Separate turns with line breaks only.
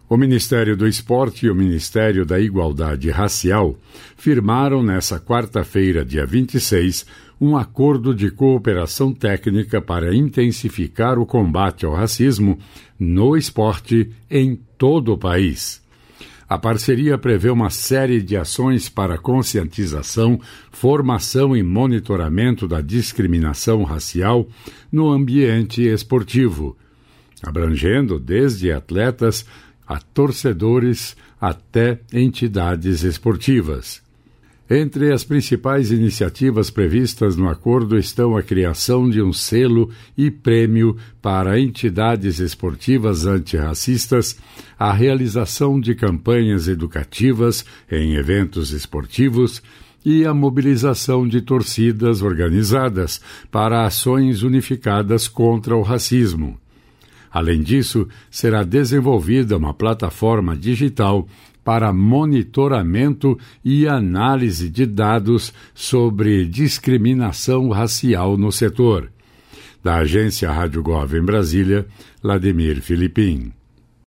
O Ministério do Esporte e o Ministério da Igualdade Racial firmaram nesta quarta-feira, dia 26, um acordo de cooperação técnica para intensificar o combate ao racismo no esporte em todo o país. A parceria prevê uma série de ações para conscientização, formação e monitoramento da discriminação racial no ambiente esportivo, abrangendo desde atletas a torcedores até entidades esportivas. Entre as principais iniciativas previstas no acordo estão a criação de um selo e prêmio para entidades esportivas antirracistas, a realização de campanhas educativas em eventos esportivos e a mobilização de torcidas organizadas para ações unificadas contra o racismo. Além disso, será desenvolvida uma plataforma digital para monitoramento e análise de dados sobre discriminação racial no setor. Da agência Rádio Gov em Brasília, Vladimir Filipim.